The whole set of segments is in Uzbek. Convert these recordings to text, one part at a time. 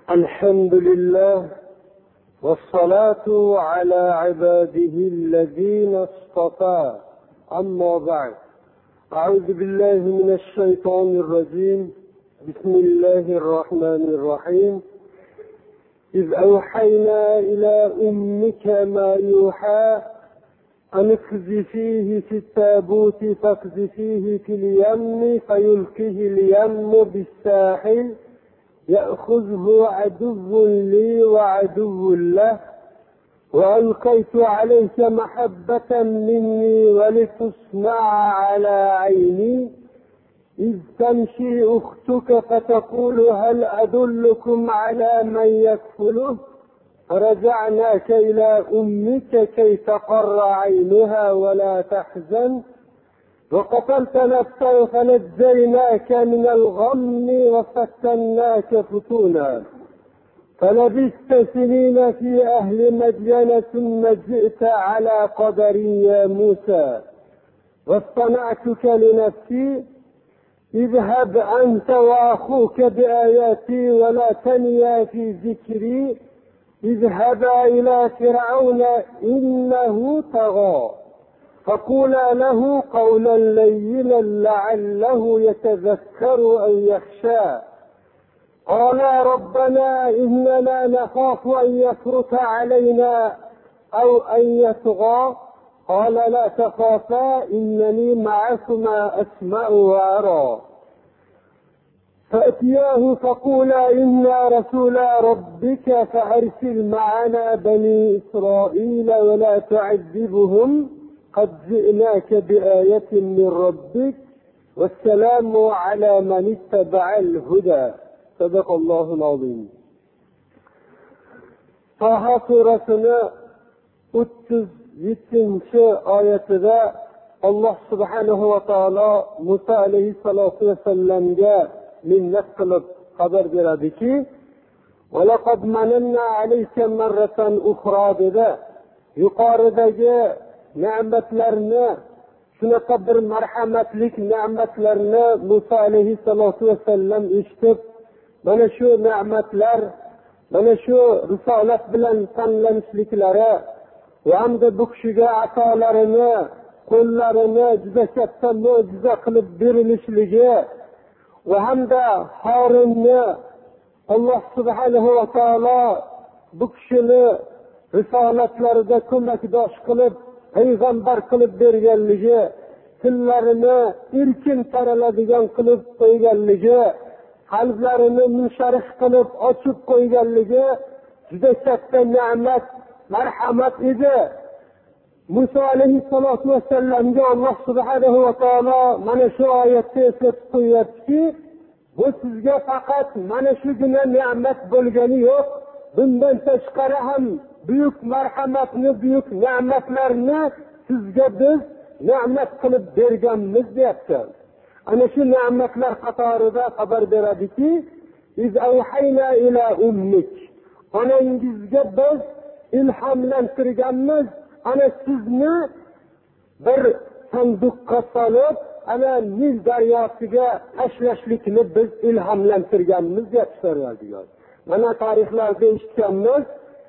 الحمد لله والصلاة على عباده الذين اصطفى. أما بعد، أعوذ بالله من الشيطان الرجيم. بسم الله الرحمن الرحيم. إذ أوحينا إلى أمك ما يوحى أن اقذفيه في التابوت فاقذفيه في اليم فيلقه اليم بالساحل يأخذه عدو لي وعدو له وألقيت عليك محبة مني ولتصنع على عيني إذ تمشي أختك فتقول هل أدلكم على من يكفله فرجعناك إلى أمك كي تقر عينها ولا تحزن وقتلت نفسا فنجيناك من الغم وفتناك فتونا فلبثت سنين في أهل مدين ثم جئت على قدري يا موسى واصطنعتك لنفسي اذهب أنت وأخوك بآياتي ولا تنيا في ذكري اذهبا إلى فرعون إنه طغى فقولا له قولا لينا لعله يتذكر أو يخشى قالا ربنا إننا نخاف أن يفرط علينا أو أن يطغى قال لا تخافا إنني معكما أسمع وأرى فأتياه فقولا إنا رسولا ربك فأرسل معنا بني إسرائيل ولا تعذبهم قد جئناك بآية من ربك والسلام على من اتبع الهدى. صدق الله العظيم. Taha surasini 37 oyatida Alloh subhanahu va taolo Musa alayhissalatu vassalamga minnat qilib xabar beradiki, وَلَقَدْ مَنَنَّا عَلَيْكَ مَرَّةً أُخْرَى dedi. Yuqoridagi ne'matlarni, shunaqa bir marhamatlik ne'matlarni Musa alayhissalatu vassalam eshitib, mana shu ne'matlar, mana shu risolat bilan tanlanishliklari va hamda bu kishiga atolarini, qo'llarini juda katta mo'jiza qilib berilishligi va hamda Harunni Alloh subhanahu va taolo bu kishini risolatlarida ko'makdosh qilib payg'ambar qilib berganligi, tillarini erkin taraladigan qilib qo'yganligi, qalblarini munsharih qilib ochib qo'yganligi juda katta ne'mat, marhamat edi. Musa alayhissalatu vassalamga Alloh subhanahu va taolo mana shu oyatda eslatib qo'yyaptiki, bu sizga faqat mana shugina ne'mat bo'lgani yo'q, bundan tashqari ham buyuk marhamatni, buyuk ne'matlarni sizga biz ne'mat qilib berganmiz deyapti. Ana shu ne'matlar qatorida xabar beradiki, iz awhayna ila ummik, onangizga biz ilhomlantirganmiz, ana sizni bir sanduqqa solib ana Nil daryosiga tashlashlikni biz ilhomlantirganmiz deb so'raydigan. Mana tarixlarda eshitganmiz,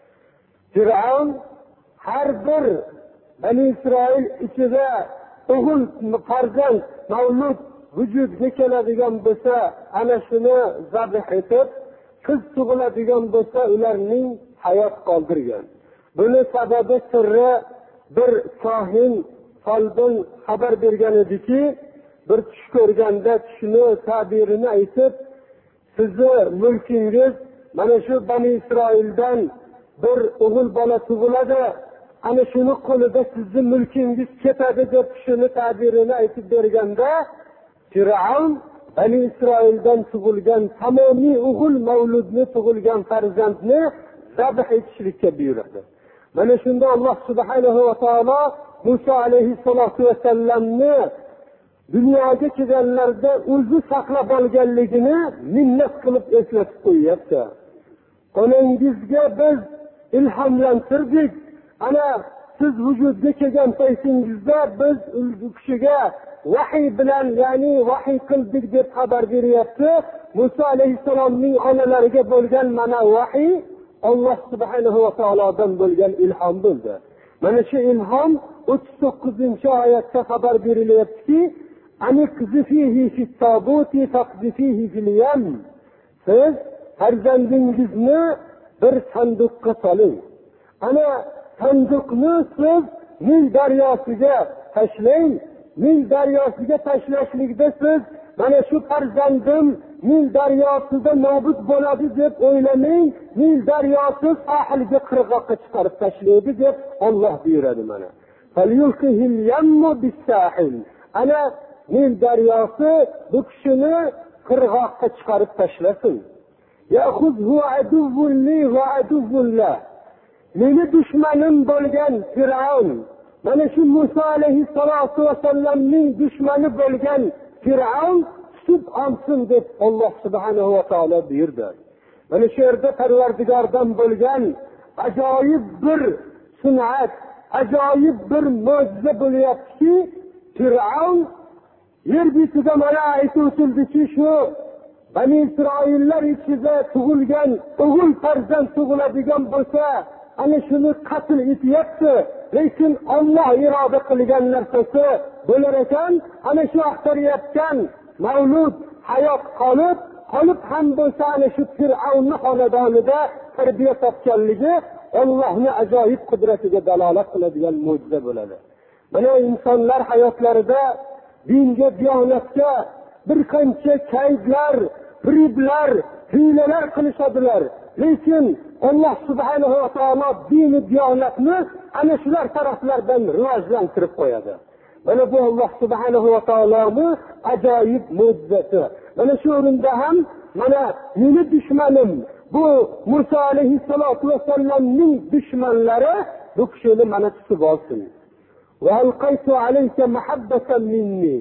Fir'avn har bir Bani Isroil ichida o'g'il farzand mavlud vujudga keladigan bo'lsa, ana shuni zabh etib, qiz tug'iladigan bo'lsa, ularning hayot qoldirgan. Buni sababi sirri bir kohin folbin xabar bergan ediki, bir tush ko'rganda tushni tabirini aytib, sizni mulkingiz mana shu Bani Isroildan bir o'g'il bola tug'iladi, ana shuni qo'lida sizni mulkingiz ketadi deb tushni tabirini aytib berganda, Fir'avn Bani Isroildan tug'ilgan tamomiy o'g'il mavludni tug'ilgan farzandni zabh etishlikka buyurdi. Mana shunda Alloh subhanahu va taolo Musa alayhissalatu vassalamni dunyoga kelganlarda o'zi saqlab olganligini minnat qilib eslatib qo'yyapti. Onangizga biz ilhomlantirdik, ana siz vujudga kelgan paytingizda biz u kishiga vahiy bilan, ya'ni vahiy qildik deb xabar beryapti. Musa alayhissalomning onalariga bo'lgan mana vahiy Alloh subhanahu va taolodan bo'lgan ilhom bo'ldi. Mana shu ilhom 39-oyatda xabar berilyaptiki, aniqzifihi fit-tabuti faqzifihi fil-yam. Siz farzandingizni bir sanduqqa soling. Ana sanduqni siz Nil daryosiga tashlang. Nil daryosiga tashlashlikda siz mana shu farzandim Nil daryosida nobud bo'ladi deb o'ylamang. Nil daryosi sahilga qirg'oqqa chiqarib tashlaydi deb Alloh buyuradi mana. Falyulqihil yammu bis-sahil. Ana Nil daryosi bu kishini qirg'oqqa chiqarib tashlasin. Ya'khudhu aduwwun li va aduwwullah. Meni dushmanim bo'lgan Fir'avn, mana shu Musa alayhissalatu vasallamning dushmani bo'lgan Fir'avn tutib olsin deb Alloh subhanahu va taolo buyurdi. Mana shu yerda Parvardigordan bo'lgan ajoyib bir sun'at, ajoyib bir mo'jiza bo'lyaptiki, Fir'avn yer betida mana aytib o'tildiki, shu Bani Isroillar ichida tug'ilgan o'g'il farzand tug'iladigan bo'lsa, ana shuni qatl etyapti. Lekin Alloh iroda qilgan narsasi bo'lar ekan, ana shu axtarayotgan mavlud hayot qolib ham bo'lsa, ana shu Fir'avnning xonadonida tarbiya topganligi Allohning ajoyib qudratiga dalolat qiladigan mo'jiza bo'ladi. Mana insonlar hayotlarida dinga, diyonatga bir qancha kaydlar, firiblar, hiylalar qilishadilar. Lekin Alloh subhanahu va taolo dini diyonatni ana shular taraflardan rivojlantirib qo'yadi. Mana bu Alloh subhanahu va taoloning ajoyib mo'jizasi. Mana shu o'rinda ham mana meni dushmanim, bu Musa alayhissalatu vasallamning dushmanlari bu kishini mana tutib olsin. Va alqaytu alayka mahabbatan minni.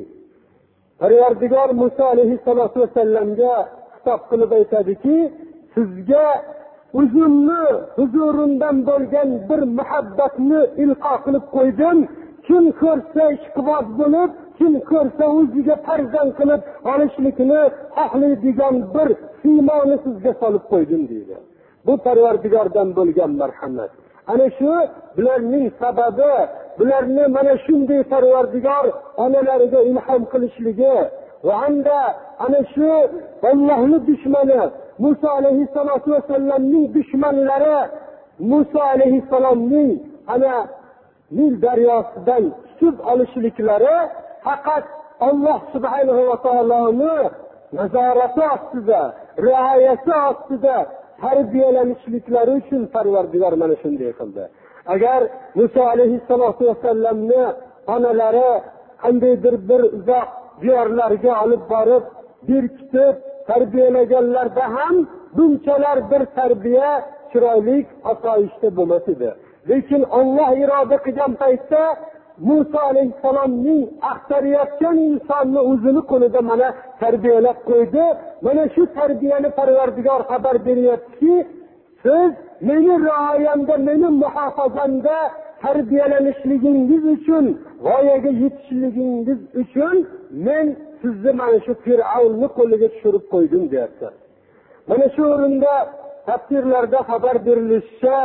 Parvardigor Musa alayhissalatu vasallamga xitob qilib aytadiki, sizga o'zimni huzurimdan bo'lgan bir muhabbatni ilqo qilib qo'ydim. Kim ko'rsa ishqiboz bo'lib, kim ko'rsa o'ziga farzand qilib olishlikni xohlaydigan bir siymoni sizga solib qo'ydim deydi. Bu Parvardigordan bo'lgan marhamat. Ana shu bularning sababi, bularni mana shunday Parvardigor onalariga ilhom qilishligi va hamda ana shu Allohning dushmani Musa alayhissalatu vasallamning dushmanlari Musa alayhissalomning ana Nil daryosidan tutib olishliklari faqat Alloh subhanahu va taoloning nazorati ostida, rioyasi ostida tarbiyalanishliklari uchun Parvardigor mana shunday qildi. Agar Musa alayhissalatu vasallamni onalari qandaydir bir uzoq diyorlarga olib borib, berkitib tarbiyalaganlarda ham bunchalar bir tarbiya chiroyli, osoyishta bo'lmas edi. Lekin Alloh iroda qilgan paytda Musa alayhissalomning axtarayotgan insonni o'zini qo'lida mana tarbiyalab qo'ydi. Mana shu tarbiyani Parvardigor xabar beryaptiki, siz meni rioyamda, meni muhofazamda tarbiyalanishligingiz uchun, voyaga yetishligingiz uchun men sizni mana shu Fir'avnning qo'liga tushirib qo'ydim deyapti. Mana shu o'rinda tafsirlarda xabar berilishicha,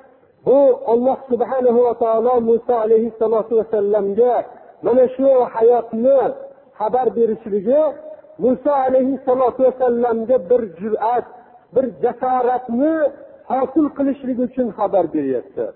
bu Alloh subhanahu va taolo Musa alayhissalatu vasallamga mana shu hayotni xabar berishligi Musa alayhissalatu vasallamga bir jur'at, bir jasoratni hosil qilishligi uchun xabar beryapti.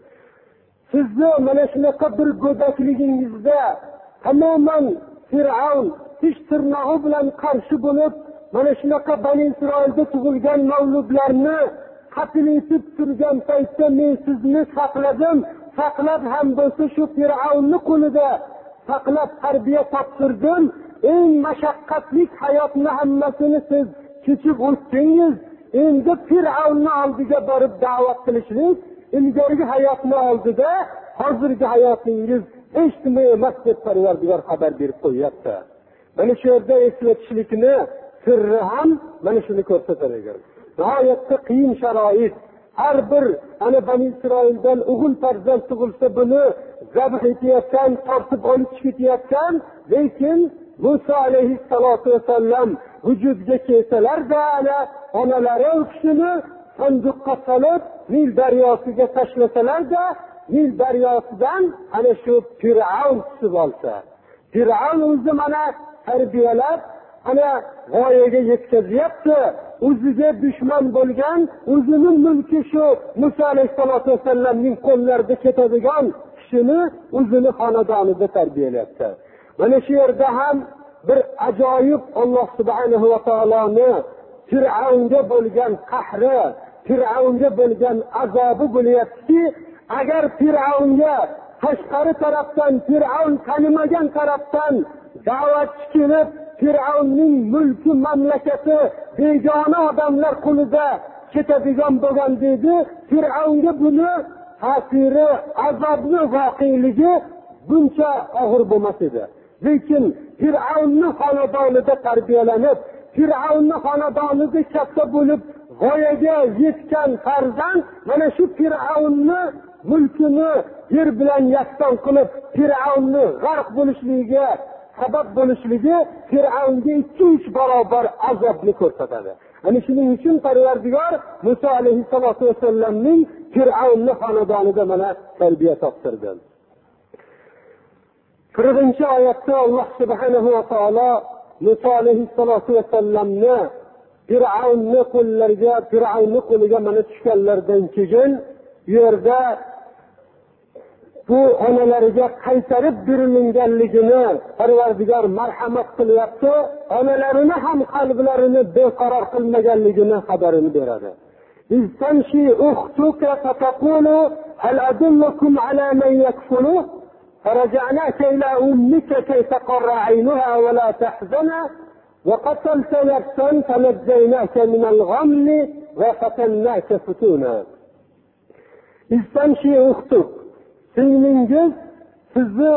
Sizni mana shunaqa bir go'dakligingizda tamoman Fir'avn tish tirnog'i bilan qarshi bo'lib, mana shunaqa Bani Isroilda tug'ilgan mavludlarni qatl etib turgan paytda men sizni saqladim. Saqlab ham bo'lsa shu Fir'avnning qo'lida saqlab tarbiya toptirdim. Eng mashaqqatli hayotni hammasini siz kechib o'tdingiz. Endi Fir'avnning oldiga borib da'vat qilishlik, ilgarigi hayotni oldida hozirgi hayotingiz hech nima emas deb Parvardigor xabar berib qo'yapti. Mana shu yerda eslatishlikni sirri ham mana shuni ko'rsatar ekan. G'oyatda qiyin sharoit, har bir ana Bani Isroildan o'g'il farzand tug'ilsa buni zabh etayotgan, tortib olib ketayotgan, lekin Musa alayhissalotu vasallam vujudga kelsalarda ana onalari u kishini sanduqqa solib Nil daryosiga tashlasalarda, Nil daryosidan ana shu Fir'avn tutib olsa, Fir'avn o'zi mana tarbiyalab ana g'oyaga yetkazyapti. O'ziga dushman bo'lgan, o'zining mulki shu Musa alayhissalotu vasallamning qo'llarida ketadigan kishini o'zini xonadonida tarbiyalayapti. Mana shu yerda ham bir ajoyib Alloh subhanahu va taoloni Fir'avnga bo'lgan qahri, Fir'avnga bo'lgan azobi bo'lyaptiki, agar Fir'avnga tashqari tarafdan, Fir'avn tanimagan tarafdan da'vatchi kelib, Fir'avnning mulki mamlakati begona odamlar qo'lida ketadigan bo'lgan dedi, Fir'avnga buni ta'siri, azobli voqeligi buncha og'ir bo'lmas edi. Lekin Fir'avnning xonadonida tarbiyalanib, Fir'avnning xonadonida katta bo'lib g'oyaga yetgan farzand mana shu Fir'avnni mulkini yer bilan yakson qilib, Fir'avnni g'arq bo'lishligiga sabab bo'lishligi Fir'avnga 2-3 barobar azobni ko'rsatadi. Ana shuning uchun Parvardigor Musa alayhissalotu vasallamning Fir'avnning xonadonida mana tarbiya toptirdi. 40-oyatda Alloh subhanahu va taolo Musa alayhissalotu vasallamni Fir'avnning qo'llariga, Fir'avnning qo'liga mana tushganlardan keyin yerda bu onalariga qaytarib berilganligini Parvardigor marhamat qilyapti. Onalarini ham qalblarini beqaror qilmaganligini xabarini beradi. İstamshi ukhtuka fataqulu hal adullukum ala man yakfulu فرجعناك إلى أمك كي تقر عينها ولا تحزن وقتلت نفسا فنجيناك من الغم وفتناك فتونا. İstamshi ukhtuk, singlingiz sizni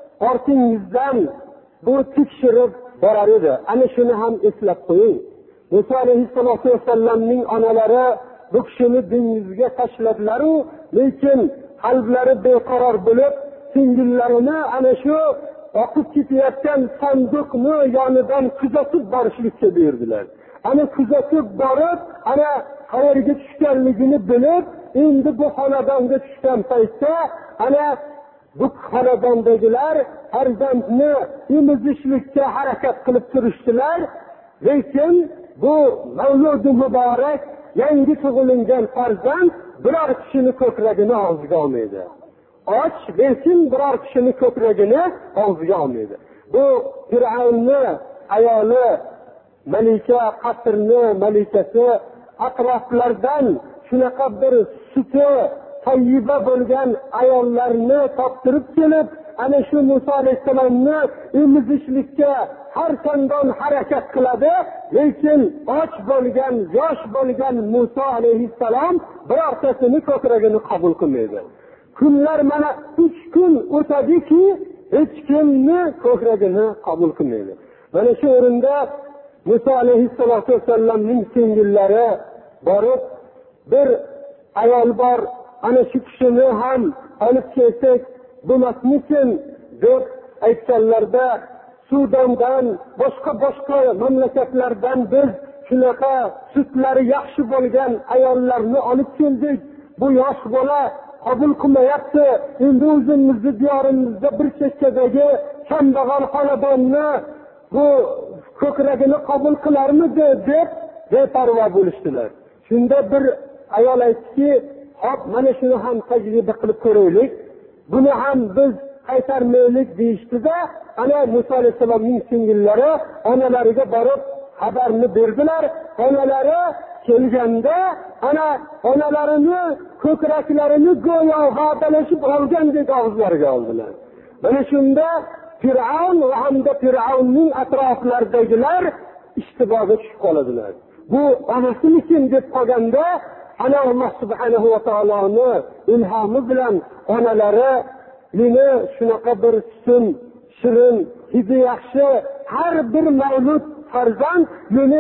ortingizdan bu tekshirib borar edi. Ana shuni ham eslab qo'ying. Musa alayhissalotu vasallamning onalari bu kishini dengizga tashladilar-u, lekin qalblari beqaror bo'lib, singillarini ana shu oqib ketayotgan sanduqni yonidan kuzatib borishlikka buyurdilar. Ana kuzatib borib, ana qayerga tushganligini bilib, endi bu xonadonga tushgan paytda ana bu xonadondagilar farzandni emizishlikka harakat qilib turishdilar. Lekin bu mavludi muborak yangi tug'ilgan farzand biror kishini ko'kragini og'ziga olmaydi. Och lekin biror kishini ko'kragini og'ziga olmaydi. Bu Fir'avnni ayoli malika, qasrni malikasi atroflardan shunaqa bir suti tayyiba bo'lgan ayollarni toptirib kelib, ana shu Musa alayhissalomni emizishlikka har qanday harakat qiladi. Lekin och bo'lgan, yosh bo'lgan Musa alayhissalom birortasini ko'kragini qabul qilmaydi. Kunlar mana 3 kun o'tadiki, hech kimni ko'kragini qabul qilmaydi. Mana shu o'rinda Musa alayhissalotu vasallamning singillari borib, bir ayol bor, ana shu kishini ham olib kelsak bo'lmasmikin deb aytganlarda, Sudandan, boshqa mamlakatlardan biz shunaqa sutlari yaxshi bo'lgan ayollarni olib keldik. Bu yosh bola qabul qilmayapti. Endi o'zimizning diyorimizda bir chekkadagi kambag'al xonadonni bu ko'kragini qabul qilarmidi deb beparvo bo'lishdilar. Shunda bir ayol aytdiki, "Hop, mana shuni ham tajriba qilib ko'raylik. Buni ham biz qaytarmaylik" deyishdi-da, ana Musa alayhisolamning singillari onalariga borib xabarni berdilar. Onalari kelganda ana onalarini ko'kraklarini go'yo va'dalashib olgandek og'izlariga oldilar. Mana shunda Fir'avn va hamda Fir'avnning atroflaridagilar ishtiboga tushib qoladilar. Bu onasimikin deb qolganda, ana Alloh subhanahu va taoloni ilhomi bilan onalari meni shunaqa bir sutin, shirin, hidi yaxshi har bir mavlud farzand meni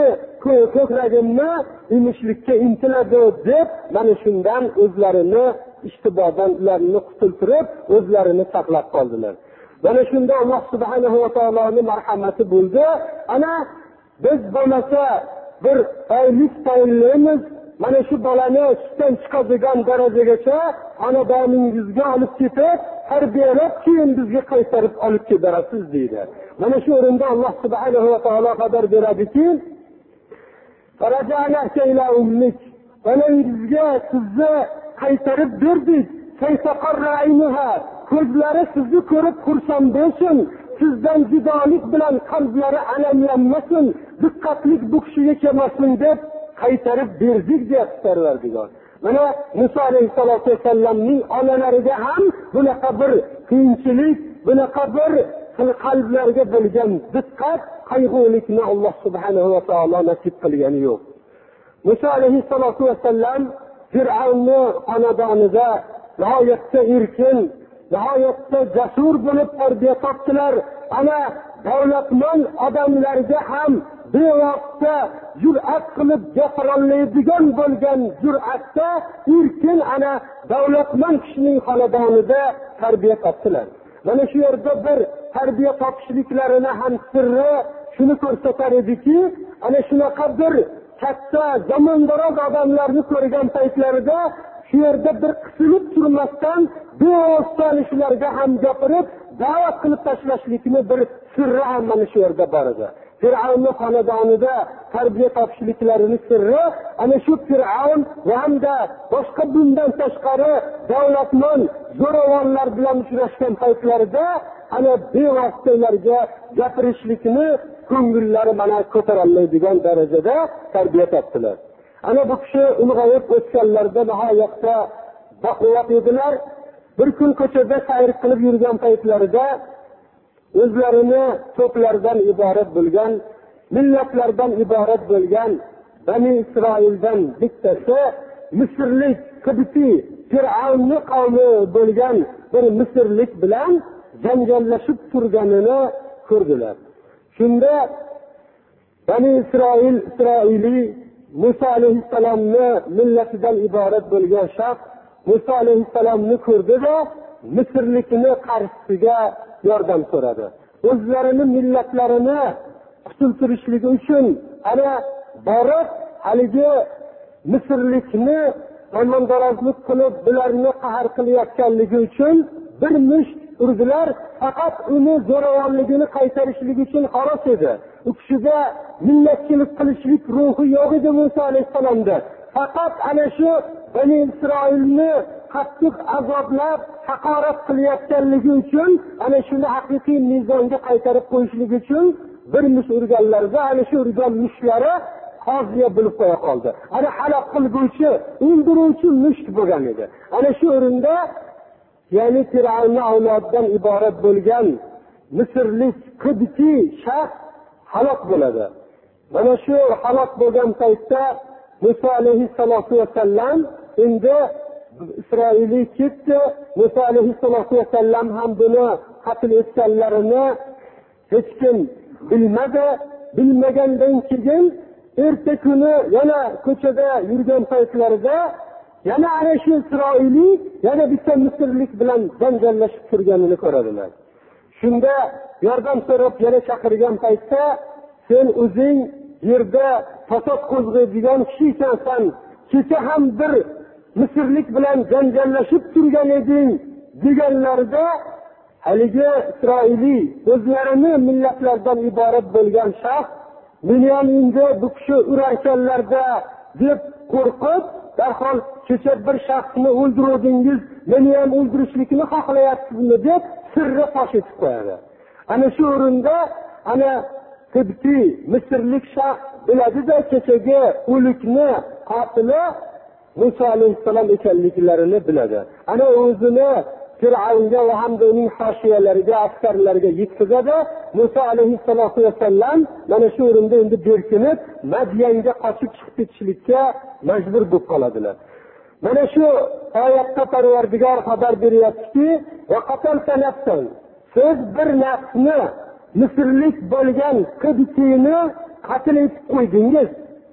ko'kragimni emishlikka intiladi deb mana shundan o'zlarini ishtibodan ularni qutultirib o'zlarini saqlab qoldilar. Mana shunda Alloh subhanahu va taoloning marhamati bo'ldi. Ana biz bo'lmasa bir oylik tayinlaymiz, mana shu bolani sutdan chiqadigan darajagacha xonadoningizga olib ketib, tarbiyalab keyin bizga qaytarib olib kelasiz deydi. Mana shu o'rinda Alloh subhanahu va taolo xabar beradiki, "Faraja'naka ila ummik", bolangizga sizni qaytarib berdik. "Saytaqarra aynuha", ko'zlari sizni ko'rib xursand bo'lsin, sizdan judolik bilan qalblari alamlanmasin, diqqatlik bu kishiga kelmasin deb qaytarib berdik deb Parvardigor. Mana Musa alayhisolatu vasallamning onalariga ham bunaqa bir qiyinchilik, bunaqa bir qalblarga bo'lgan diqqat, qayg'ulikni Alloh subhanahu va taolo nasib qilgani yo'q. Musa alayhisolatu vasallam Fir'avnning xonadonida nihoyatda erkin, nihoyatda jasur bo'lib tarbiya topdilar. Ana davlatmand odamlarga ham bevosita jur'at qilib gapirolmaydigan bo'lgan jur'atda erkin ana davlatmand kishining xonadonida tarbiya topdilar. Mana shu yerda bir tarbiya topishliklarini ham sirri shuni ko'rsatar ediki, ana shunaqa bir katta zamondaroz odamlarni ko'rgan paytlarida shu yerda bir qisilib turmasdan bevosita shularga ham gapirib da'vat qilib tashlashlikni bir sirri ham mana shu yerda bor edi. Fir'avnning xonadonida tarbiya topishliklarini sirri ana shu Fir'avn va hamda boshqa bundan tashqari davlatmand zo'ravonlar bilan uchrashgan paytlarida ana bevosita ularga gapirishlikni ko'ngillari mana ko'tarolmaydigan darajada tarbiya topdilar. Ana bu kishi ulg'ayib o'tganlarda nihoyatda baquvvat edilar. Bir kun ko'chada sayr qilib yurgan paytlarida o'zlarini to'plardan iborat bo'lgan, millatlardan iborat bo'lgan Bani Isroildan bittasi Misrlik Qibti Fir'avnning qavmi bo'lgan bir Misrlik bilan janjallashib turganini ko'rdilar. Shunda Bani Isroili Musa alayhissalomni millatidan iborat bo'lgan shaxs Musa alayhissalomni ko'rdi-da, Misrlikni qarshisiga yordam so'radi. O'zlarini millatlarini qutultirishligi uchun ana borib haligi Misrlikni qo'mondonlik qilib bularni qahr qilayotganligi uchun bir musht urdilar. Faqat uni zo'ravonligini qaytarishligi uchun xolos edi. U kishida millatchilik qilishlik ruhi yo'q edi Musa alayhissalomda. Faqat ana shu Bani Isroilni qattiq azoblab haqorat qilayotganligi uchun ana shuni haqiqiy mezonga qaytarib qo'yishlik uchun bir mush urganlarda ana shu urgan mushlari qoziya bo'lib qo'ya qoldi. Ana halok qilguvchi, o'ldiruvchi musht bo'lgan edi. Ana shu o'rinda ya'ni Fir'avnning avlodidan iborat bo'lgan Misrlik Qibti shaxs halok bo'ladi. Mana shu halok bo'lgan paytda Musa alayhissalatu vasallam endi Isroilga ketdi. Musa alayhissalatu vasallam ham buni qatl etganlarini hech kim bilmadi. Bilmagandan keyin erta kuni yana ko'chada yurgan paytlarida yana ana shu Isroili yana bitta Misrlik bilan janjallashib turganini ko'radilar. Shunda yordam so'rab yana chaqirgan paytda sen o'zing yerda fasod qo'zg'aydigan kishi ekansan, kecha ham bir Misrlik bilan janjallashib turgan eding deganlarda haligi Isroili o'zlarini millatlardan iborat bo'lgan shaxs meni ham endi bu kishi urarkanlarda deb qo'rqib darhol kecha bir shaxsni o'ldirdingiz, meni ham o'ldirishlikni xohlayapsizmi deb sirri fosh etib qo'yadi. Ana shu o'rinda ana Qibti Misrlik shaxs biladida kechagi o'likni qotili Musa alayhissalom ekanliklarini biladi. Ana o'zini Fir'avnga va hamda uning hoshiyalariga, askarlariga yetkazadi. Musa alayhissalatu vasallam mana shu o'rinda endi berkinib Madyanga qochib chiqib ketishlikka majbur bo'lib qoladilar. Mana shu oyatda Parvardigor xabar beryaptiki, va qatalta nafsan, siz bir nafsni Misrlik bo'lgan Qibtini qatl etib qo'ydingiz.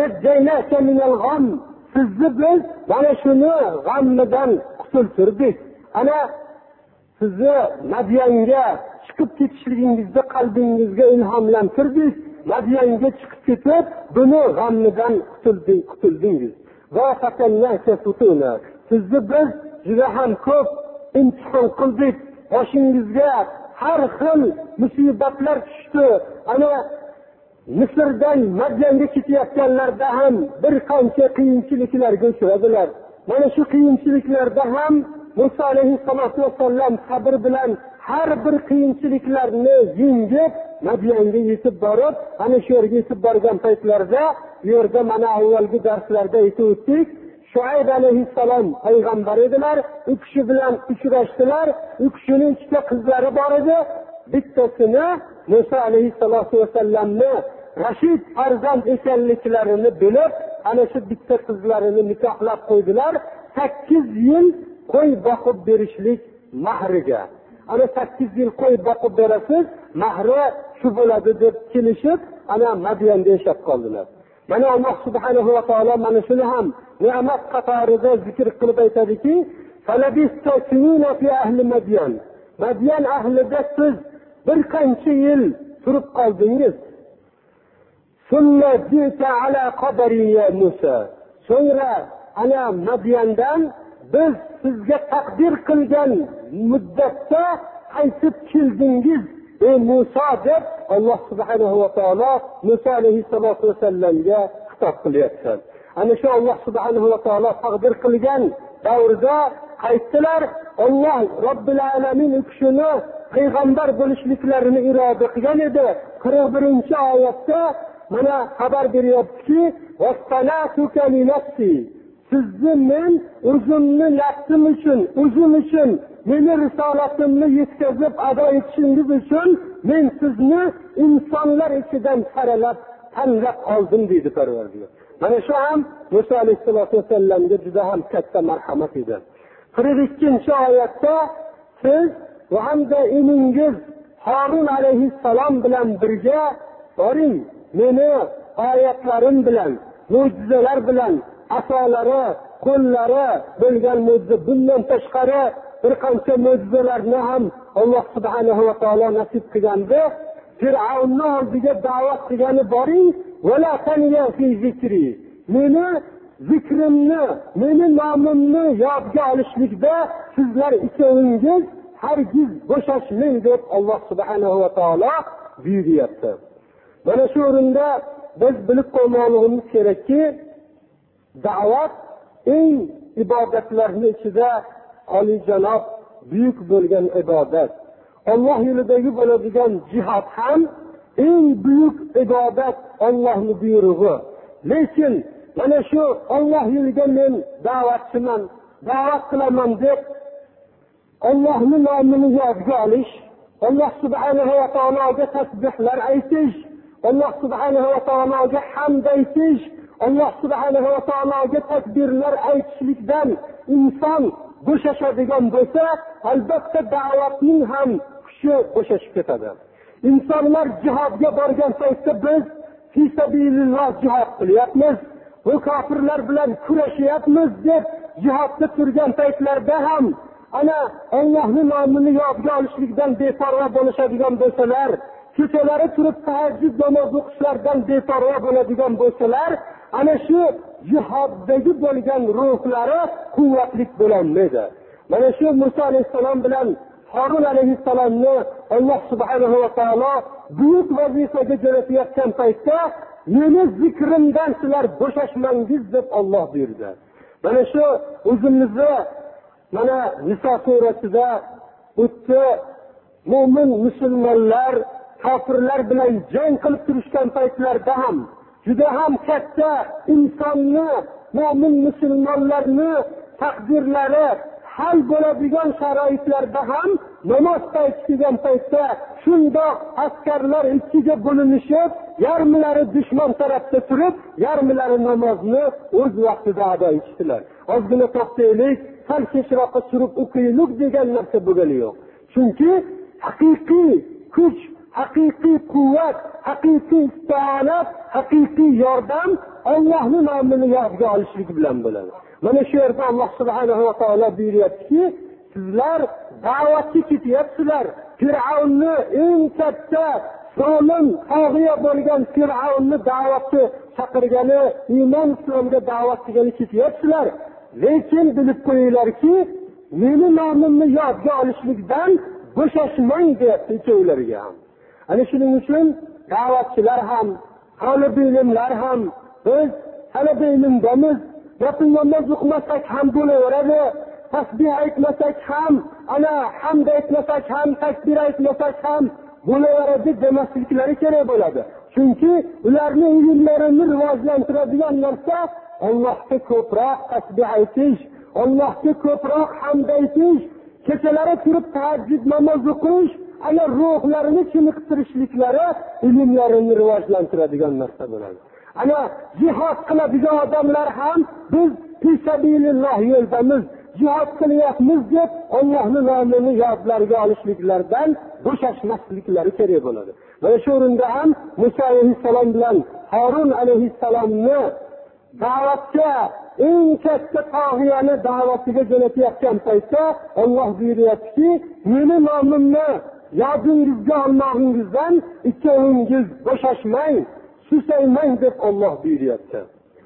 najjaynaka minal g'am. Sizni biz mana shuni g'ammidan qutultirdik. Ana sizni Madyanga chiqib ketishligingizni qalbingizga ilhomlantirdik. Madyanga chiqib ketib, buni g'ammidan qutuldingiz. Va fatannaka futuna. Sizni biz juda ham ko'p imtihon qildik. Boshingizga har xil musibatlar tushdi. Ana Misrdan Madyanga ketayotganlarda ham bir qancha qiyinchiliklarga uchradilar. Mana shu qiyinchiliklarda ham Musa alayhissalom sabr bilan har bir qiyinchiliklarni yengib Madyanga yetib borib, ana shu yerga yetib borgan paytlarda, bu yerda mana avvalgi darslarda aytib o'tdik, Shuayb alayhissalom payg'ambar edilar, u kishi bilan uchrashdilar. U kishining ikkita qizlari bor edi. Bittasini Musa alayhissalomni Rashid farzand ekanliklarini bilib, ana shu bitta qizlarini nikohlab qo'ydilar. 8 yil qo'y boqib berishlik mahriga. Ana 8 yil qo'y boqib berasiz, mahri shu bo'ladi deb kelishib, ana Madyanda yashab qoldilar. Mana Alloh subhanahu va taolo mana shuni ham ne'mat qatorida zikr qilib aytadiki, "Falabistasina fi ahli Madyan." Madyan ahlida siz bir qancha yil turib qoldingiz. "Summa jita ala qadari ya Musa." So'ngra ana Madyandan biz sizga taqdir qilgan muddatda qaytib keldingiz ey Musa deb Alloh subhanahu va taolo Musa alayhissalomga xitob qilyapti. Ana shu Alloh subhanahu va taolo taqdir qilgan davrda qaytdilar. Alloh Robbil alamin u kishini payg'ambar bo'lishliklarini iroda qilgan edi. 41-oyatda mana xabar beryaptiki, "Vastanatuka li nafsi." Sizni men o'zimni nafsim uchun, meni risolatimni yetkazib ado etishingiz uchun men sizni insonlar ichidan saralab tanlab oldim deydi Parvardigor. Mana shu ham Musa alayhissalomga juda ham katta marhamat edi. 42-oyatda siz va hamda iningiz Harun alayhissalom bilan birga boring, meni oyatlarim bilan, mo'jizalar bilan, asolari, qo'llari bo'lgan mo'jiza, bundan tashqari bir qancha mo'jizalarni ham Alloh subhanahu va taolo nasib qilgandi. Fir'avnni oldiga da'vat qilgani boring, va la taniya fi zikri. Meni zikrimni, meni nomimni yodga olishlikda sizlar ikkovingiz hargiz bo'shashmang deb Alloh subhanahu va taolo buyuryapti. Mana shu o'rinda biz bilib qo'ymoqligimiz kerakki, da'vat eng ibodatlarning ichida oliyjanob, buyuk bo'lgan ibodat. Alloh yo'lidagi bo'ladigan jihad ham eng buyuk ibodat, Allohning buyrug'i. Lekin mana shu Alloh yo'liga men da'vatchiman, da'vat qilaman deb Allohning nomini yodga olish, Alloh subhanahu va taologa tasbihlar aytish, Alloh subhanahu va taologa hamd aytish, Alloh subhanahu va taologa takbirlar aytishlikdan inson bo'shashadigan bo'lsa, albatta da'vatning ham kuchi bo'shashib ketadi. İnsanlar jihadga borgan paytda biz fi sabilillah jihad qilyapmiz, bu kofirlar bilan kurashyapmiz deb jihadda turgan paytlarda ham ana Allohning nomini yodga olishlikdan beparvo bo'lishadigan bo'lsalar, kechalari turib tahajjud namoz o'qishlardan beparvo bo'ladigan bo'lsalar, ana shu jihaddagi bo'lgan ruhlari quvvatli bo'lolmaydi. Mana shu Musa alayhissalom bilan Harun alayhissalomni Alloh subhanahu va taolo buyuk vazifaga jo'natayotgan paytda meni zikrimdan sizlar bo'shashmangiz deb Alloh buyurdi. Mana shu o'zimizni mana Niso surasida o'tdi, mo'min musulmonlar kofirlar bilan jang qilib turishgan paytlarda ham juda ham katta insonni, mo'min musulmonlarni taqdirlari hal bo'ladigan sharoitlarda ham namoz kelgan paytda shundoq askarlar ikkiga bo'linishib, yarmilari dushman tarafda turib, yarmilari namozni o'z vaqtida ado etishdilar. Ozgina to'xtaylik, sal kechroqqa turib o'qiylik degan narsa bo'lgani yo'q. Chunki haqiqiy kuch haqiqiy quvvat, haqiqiy isti'onat, haqiqiy yordam Allohning nomini yodga olishlik bilan bo'ladi. Mana shu yerda Alloh subhanahu va taolo buyuryaptiki, sizlar da'vatga ketyapsizlar. Fir'avnni eng katta zolim, tog'iya bo'lgan Fir'avnni da'vatga chaqirgani, iymon islomga da'vat qilgani ketyapsizlar. Lekin bilib qo'yinglarki, meni nomimni yodga olishlikdan bo'shashmang deyapti ikkovlariga ham. Ana shuning uchun da'vatchilar ham, talab ilmlar ham biz talab ilmdamiz. Gaping namoz o'qimasak ham bo'laveradi. Tasbih aytmasak ham, ana hamd aytmasak ham, takbir aytmasak ham bo'laveradi demasliklari kerak bo'ladi. Chunki ularning ilmlarini rivojlantiradigan narsa Allohga ko'proq tasbih aytish, Allohga ko'proq hamd aytish, kechalari turib tahajjud namoz o'qish, ana ruhlarini chiniqtirishliklari ilmlarini rivojlantiradigan narsa bo'ladi. Ana jihad qiladigan odamlar ham biz fisabililloh yo'ldamiz, jihad qilyapmiz deb Allohning nomini yodlariga olishliklardan bo'shashmasliklari kerak bo'ladi. Mana shu o'rinda ham Musa alayhissalom bilan Harun alayhissalomni da'vatga eng katta tog'iyani da'vatiga jo'natayotgan paytda Alloh buyuryaptiki, meni nomimni yodingizga olmog'ingizdan ikkovingiz bo'shashmang, susaymang deb Alloh buyuryapti.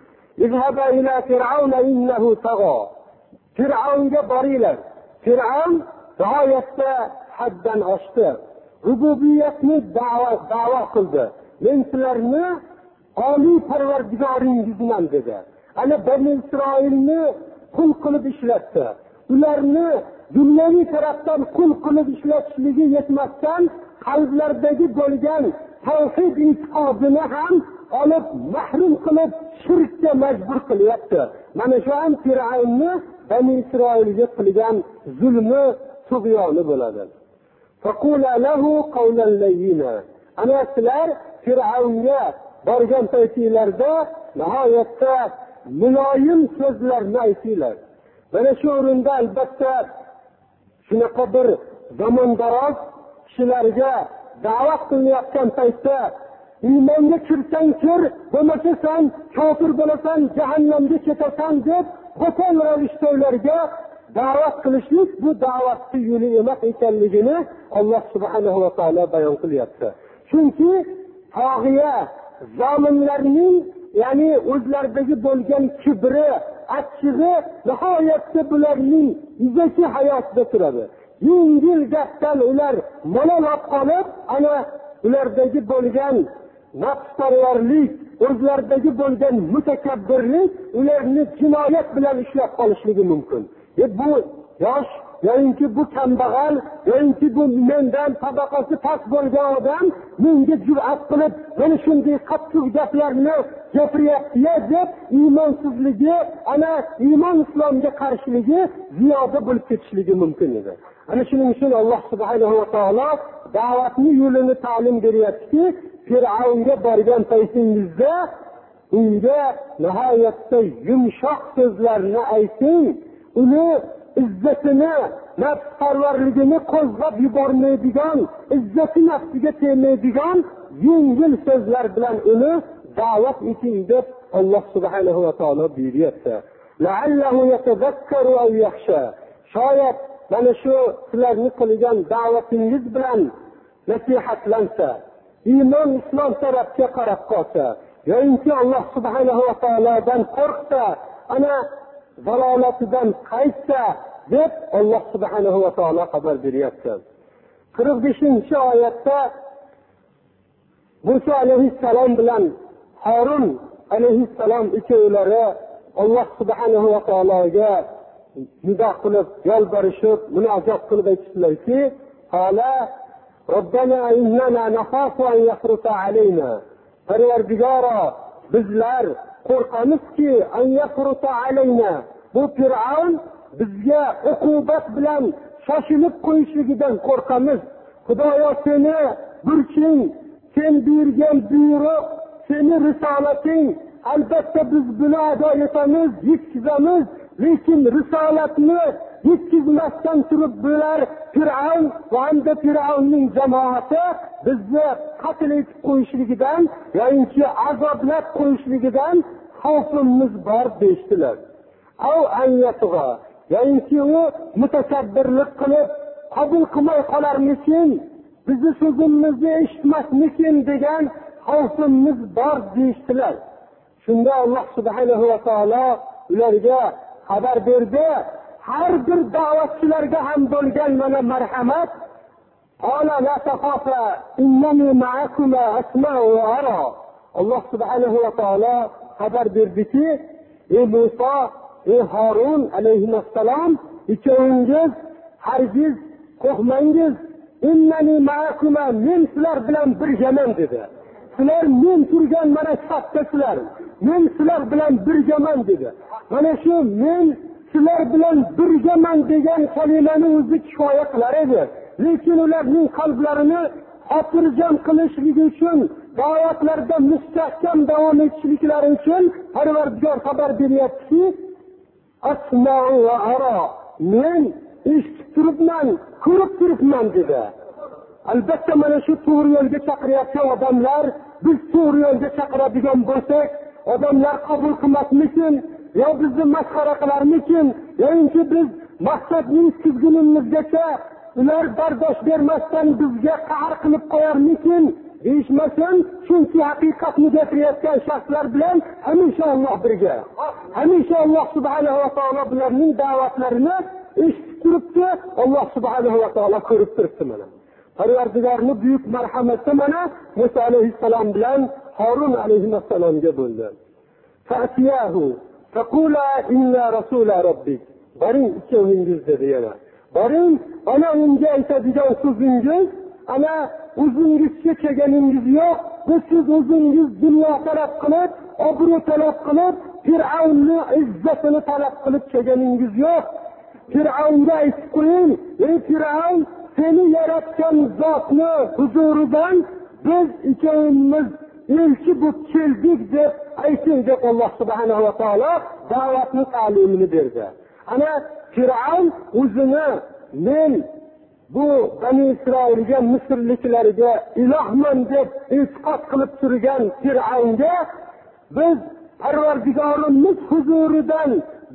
İzhaba ila Fir'auna innahu tagha. Fir'aunga boringlar. Fir'aun g'oyatda haddan oshdi. Rububiyatni da'vo qildi. Men sizlarni oliy parvardigoringizman dedi. Ana Bani Isroilni qul qilib ishlatdi. Ularni dunyoviy tarafdan qul qilib ishlatishligi yetmasdan qalblaridagi bo'lgan tavhid e'tiqodini ham olib mahrum qilib shirkka majbur qilyapti. Mana shu ham Fir'avnni Bani Isroilga qilgan zulmi, tug'yoni bo'ladi. Faqula lahu qawlan layyina. Ana sizlar Fir'avnga borgan paytinglarda nihoyatda muloyim so'zlarni aytinglar. Mana shu o'rinda albatta shunaqa bir zamondaroz kishilarga da'vat qilayotgan paytda iymonga kirsang kir, bo'lmasa sen kofir bo'lasan, jahannamga ketasan deb qo'pol ravishda ularga da'vat qilishlik bu da'vatning yo'li emas ekanligini Alloh subhanahu va taolo bayon qilyapti. Chunki tog'iya zolimlarning, ya'ni o'zlaridagi bo'lgan kibri, achchig'i nihoyatda bularning izoki hayotida turadi. Yengil gapdan ular malol olib qolib, ana ulardagi bo'lgan nafsparvarlik, o'zlaridagi bo'lgan mutakabbirlik ularni jinoyat bilan ishlab qolishligi mumkin. Bu yosh yoki bu kambag'al yoki bu mendan tabaqasi past bo'lgan odam menga jur'at qilib mana shunday qattiq gaplarni gapiryapti deb iymonsizligi, ana iymon islomga qarshiligi ziyoda bo'lib ketishligi mumkin edi. Ana shuning uchun Alloh subhanahu va taolo da'vatning yo'lini ta'lim beryaptiki, Fir'avnga borgan paytingizda unga nihoyatda yumshoq so'zlarni ayting, uni izzatini, nafsparvarligini qo'zg'ab yubormaydigan, izzati nafsiga tegmaydigan yengil so'zlar bilan uni da'vat eting deb Alloh subhanahu va taolo buyuryapti. La'allahu yatadhakkaru aw yakhsha. Shoyat mana shu sizlarni qilgan da'vatingiz bilan nasihatlansa, iymon islom tarafga qarab qolsa, yoki Alloh subhanahu va taolodan qo'rqsa, ana zalolatidan qaytsa deb Alloh subhanahu va taolo xabar beryapti. 45-oyatda Musa alayhissalom bilan Harun alayhissalom ikkovlari Alloh subhanahu va taologa nido qilib, yolborishib, munojat qilib aytdilarki, "Qala Robbana innana nakhafu an yafruta alayna." Parvardigoro, bizlar qo'rqamizki an yafruta alayna. Bu Fir'avn bizga uqubat bilan shoshilib qo'yishligidan qo'rqamiz. Xudoyo seni burching, sen bergan buyruq, seni risolating, albatta biz buni ado etamiz, yetkazamiz, lekin risolatni yetkazmasdan turib bular Fir'avn va hamda Fir'avnning jamoati bizni qatl etib qo'yishligidan yoki azoblab qo'yishligidan xavfimiz bor deydilar. Av ayatga yoki u mutakabbirlik qilib qabul qilmay qolarmikin, bizni so'zimizni eshitmasmikin degan xavfimiz bor deydilar. Shunda Alloh subhanahu va taolo ularga xabar berdi. Har bir da'vatchilarga ham bo'lgan mana marhamat. Qala la taxafa innani ma'akuma asma'u va ara. Alloh subhanahu va taolo xabar berdiki, ey Musa, ey Harun alayhissalom, ikkovingiz hargiz qo'rqmangiz. Innani ma'akuma, men sizlar bilan birgaman dedi. Sizlar men turgan mana safdasizlar. Men sizlar bilan birgaman dedi. Mana shu men sizlar bilan birgaman degan kalimani o'zi kifoya qilar edi. Lekin ularning qalblarini xotirjam qilishligi uchun, da'vatlarda mustahkam davom etishliklari uchun Parvardigor xabar beryaptiki, asma'u va ara, men eshitib turibman, ko'rib turibman dedi. Albatta mana shu to'g'ri yo'lga chaqiryapti odamlar, biz to'g'ri yo'lga chaqiradigan bo'lsak, odamlar qabul qilmasmikin, yo bizni masxara qilarmikin, yoki biz maqsadning tizginimizgacha ular bardosh bermasdan bizga qahr qilib qo'yarmikin deyishmasin. Chunki haqiqatni gapirayotgan shaxslar bilan hamisha Alloh birga. Hamisha Alloh subhanahu va taolo bularning da'vatlarini eshitib turibdi. Alloh subhanahu va taolo ko'rib turibdi mana. Parvardigorning buyuk marhamati mana Musa alayhissalom bilan Harun alayhissalomga bo'ldi. Fa'tiyahu faqula inna rasula robbik. Boring ikkovingiz dedi yana. Boring, ana unga aytadigan so'zingiz, ana o'zingizga kelganingiz yo'q. Siz o'zingiz dunyo talab qilib, obro' talab qilib, Fir'avnning izzatini talab qilib kelganingiz yo'q. Fir'avnga aytib qo'ying, ey Fir'avn, seni yaratgan zotni huzuridan biz ikkovimiz elchi bo'lib keldik deb ayting deb Alloh subhanahu va taolo da'vatning ta'limini berdi. Ana Fir'avn o'zini men bu Bani Isroilga, Misrliklarga ilohman deb e'tiqod qilib turgan Fir'avnga biz Parvardigorimiz huzuridan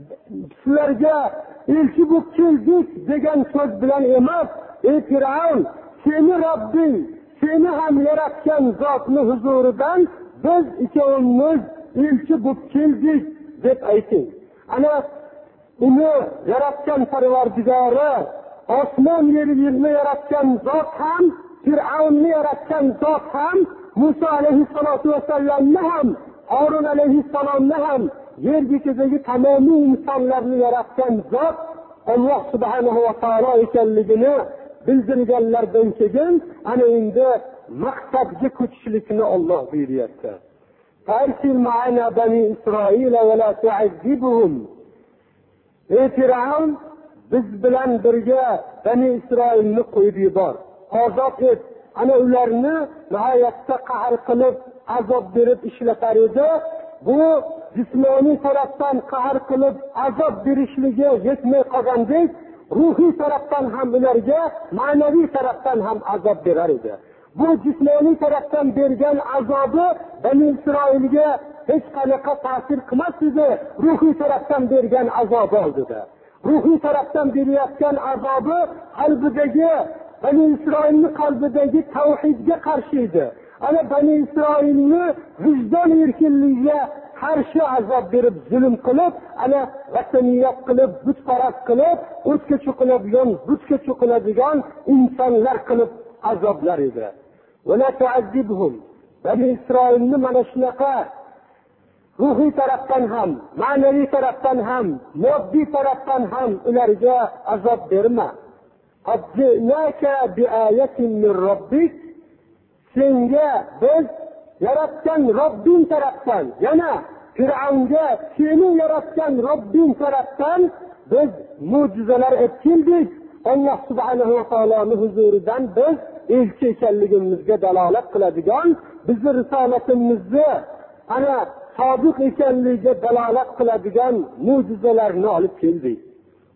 sizlarga elchi bo'lib keldik degan so'z bilan emas, ey Fir'avn, seni Robbing, seni ham yaratgan zotni huzuridan biz ikkovimiz elchi bo'lib keldik deb ayting. Ana uni yaratgan Parvardigori, osmon yerni yaratgan zot ham, Fir'avnni yaratgan zot ham, Musa alayhissalatu vassallamni ham, Harun alayhissalomni ham, yer yuzidagi tamomiy insonlarni yaratgan zot Alloh subhanahu va taolo ekanligini bildirganlardan keyin ana endi maqsadga ko'chishlikni Alloh buyuryapti. Farsil ma'ana bani Isroil va la tu'azzibhum. Ey Fir'avn, biz bilan birga Bani Isroilni qo'yib yubor, ozod et. Ana ularni nihoyatda qahr qilib, azob berib ishlatar edi. Bu jismoniy tarafdan qahr qilib azob berishligi yetmay qolgandek, ruhiy tarafdan ham ularga, ma'naviy tarafdan ham azob berar edi. Bu jismoniy tarafdan bergan azobi Bani Isroilga hech qanaqa ta'sir qilmas edi. Ruhiy tarafdan bergan azobi oldida. Ruhiy tarafdan berayotgan azobi qalbidagi, Bani Isroilning qalbidagi tavhidga qarshi edi. Ana Bani Isroilni vijdon erkinligiga qarshi azob berib, zulm qilib, ana vataniyat qilib, butparast qilib, o'tga cho'qiladigan, butga cho'qiladigan insonlar qilib azoblar edi. Va la tu'azzibhum. Bani Isroilni mana shunaqa ruhiy tarafdan ham, ma'naviy tarafdan ham, moddiy tarafdan ham ularga azob berma. Qadnaka bi ayatin min robbik. Senga biz yaratgan Robbing tarafdan, yana Fir'avnga seni yaratgan Robbing tarafdan biz mo'jizalar etdik. Alloh subhanahu va taoloning huzuridan biz elchi ekanligimizga dalolat qiladigan, bizning risolatimizni ana sodiq ekanligiga dalolat qiladigan mo'jizalarni olib keldik.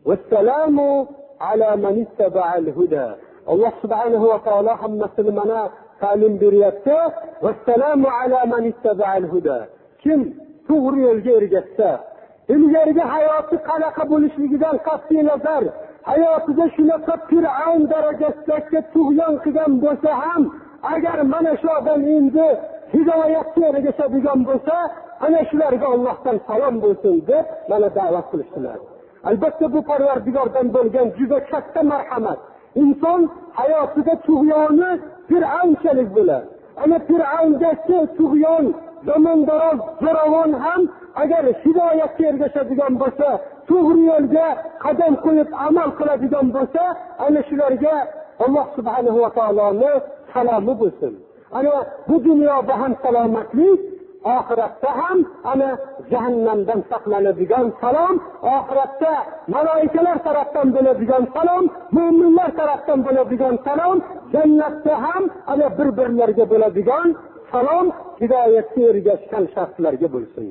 Vassalamu ala man ittaba'al huda. Alloh subhanahu va taolo hammasini mana ta'lim beryapti. Vassalamu ala man ittaba'al huda. Kim to'g'ri yo'lga ergashsa, ilgarigi hayoti qanaqa bo'lishligidan qat'iy nazar, hayotida shunaqa Fir'avn darajasidagi tug'yon qilgan bo'lsa ham, agar mana shu odam endi hidoyatga ergashadigan bo'lsa, ana shularga Allohdan salom bo'lsin deb mana da'vat qilishdilar. Albatta bu Parvardigordan bo'lgan juda katta marhamat. Inson hayotida tug'yoni Fir'avnchalik bo'ladi. Ana Fir'avndagi tug'yon zamondaroz zo'ravon ham agar hidoyatga ergashadigan bo'lsa, to'g'ri yo'lga qadam qo'yib amal qiladigan bo'lsa, ana shularga Alloh subhanahu va taoloning salomi bo'lsin. Ana bu dunyoda ham salomatlik, oxiratda ham ana jahannamdan saqlanadigan salom, oxiratda malaikalar tarafdan bo'ladigan salom, mu'minlar tarafdan bo'ladigan salom, jannatda ham ana bir-birlariga bo'ladigan salom hidoyatga ergashgan shaxslarga bo'lsin.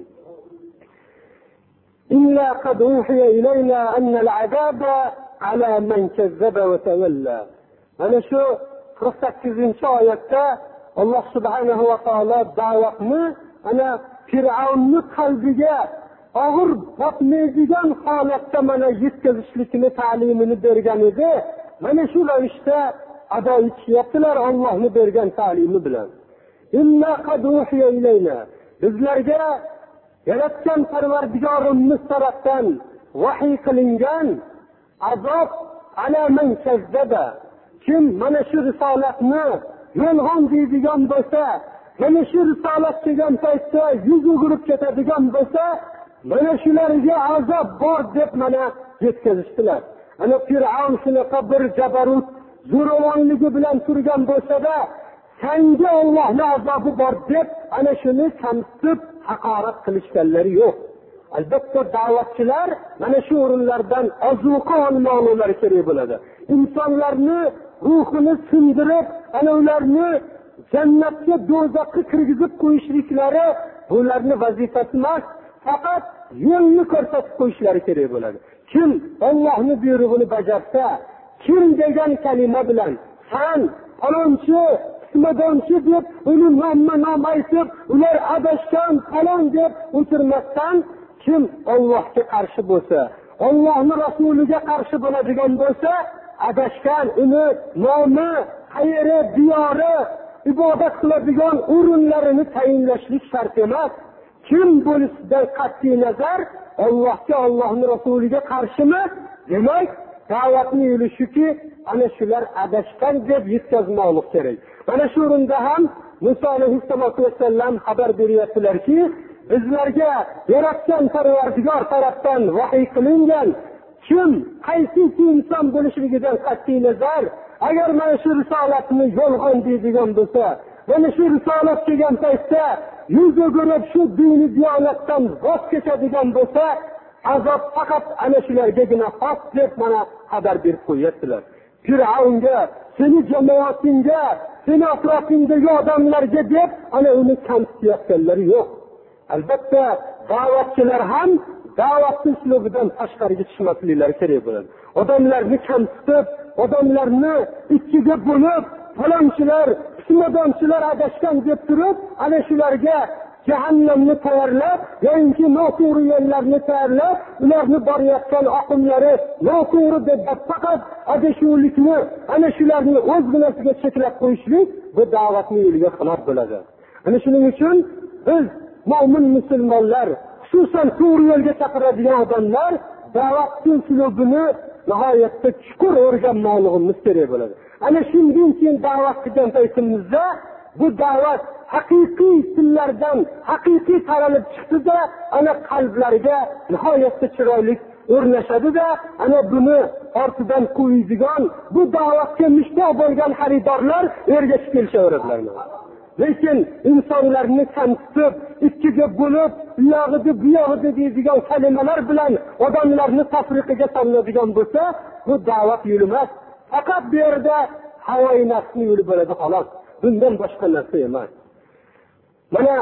Inna qad uhiya ilayna anna al-azaba ala man kazzaba wa tawalla. Ana shu 48-oyatda Alloh subhanahu va taolo da'vatni ana Fir'avnning qalbiga og'ir botmaydigan holatda mana yetkazishlikni ta'limini bergan edi. Mana shu ravishda ado etishyaptilar Allohning bergan ta'limi bilan. Inna qad uhiya ilayna. Bizlarga yaratgan Parvardigorimiz tarafdan vahiy qilingan azob ala man kazzaba. Kim mana shu risolatni yolg'on deydigan bo'lsa, mana shu risolat kelgan paytda yuz o'girib ketadigan bo'lsa, mana shularga azob bor deb mana yetkazishdilar. Ana Fir'avn shunaqa bir jabarut zo'ravonligi bilan turgan bo'lsa-da, senga Allohning azobi bor deb ana shuni kamsitib haqorat qilishganlari yo'q. Albatta da'vatchilar mana shu o'rinlardan ozuqa olmoqlari kerak bo'ladi. İnsanlarni ruhini sindirib, ana ularni jannatga, do'zaxga kirgizib qo'yishliklari bularning vazifasi emas, faqat yo'lni ko'rsatib qo'yishlari kerak bo'ladi. Kim Allohning buyrug'ini bajarsa, kim degan kalima bilan san falonchi, ismadonchi deb uni nom aytib, ular adashgan falon deb o'tirmasdan, kim Allohga qarshi bo'lsa, Allohning rasuliga qarshi bo'ladigan bo'lsa, adashgan uni nomi, xayri, diyori, ibodat qiladigan o'rinlarini tayinlashlik shart emas. Kim bo'lishidan qat'iy nazar Allohga, Allohning rasuliga qarshimi? Demak, da'vatning yo'li shuki, ana shular adashgan deb yetkazmoqlik kerak. Mana shu o'rinda ham Musa alayhissalom xabar beryaptilarki, bizlarga yaratgan Parvardigor tarafdan vahiy qilingan kim qaysi inson bo'lishligidan qat'iy nazar agar mana shu risolatni yolg'on deydigan bo'lsa, mana shu risolat kelgan paytda yuz o'girib shu dini diyonatdan voz kechadigan bo'lsa, azob faqat ana shulargagina xos deb mana xabar berib qo'yaptilar. Fir'avnga, seni jamoatingga, seni atrofingdagi odamlarga deb ana uni kamsitayotganlari yo'q. Albatta da'vatchilar ham da'vat uslubidan tashqariga chiqmasliklari kerak bo'ladi. Odamlarni kamsitib, odamlarni ikkiga bo'lib, falonchilar, ismadonchilar adashgan deb turib, ana shularga jahannamni tayyorlab, yoki noto'g'ri yo'llarni tayyorlab, ularni borayotgan oqimlari noto'g'ri deb faqat adashuvlikni, ana shularni o'zginasiga cheklab qo'yishlik bu da'vatning yo'liga xilof bo'ladi. Ana shuning uchun biz mo'min musulmonlar, xususan to'g'ri yo'lga chaqiradigan odamlar da'vat uslubini nihoyatda chuqur o'rganmoqligimiz kerak bo'ladi. Ana shundan keyin da'vat qilgan paytimizda bu da'vat haqiqiy tillardan haqiqiy taralib chiqdi-da, ana qalblarga nihoyatda chiroyli o'rnashadi-da, ana buni ortidan qo'yadigan, bu da'vatga mushtoq bo'lgan xaridorlar ergashib kelishaveradilar. Lekin insonlarni kamsitib, ikkiga bo'lib, uyog'ida buyog'ida deydigan kalimalar bilan odamlarni tafriqiga soladigan bo'lsa, bu da'vat yo'li emas. Faqat bu yerda havoyi nafsning yo'li bo'ladi xolos. Bundan boshqa narsa emas. Mana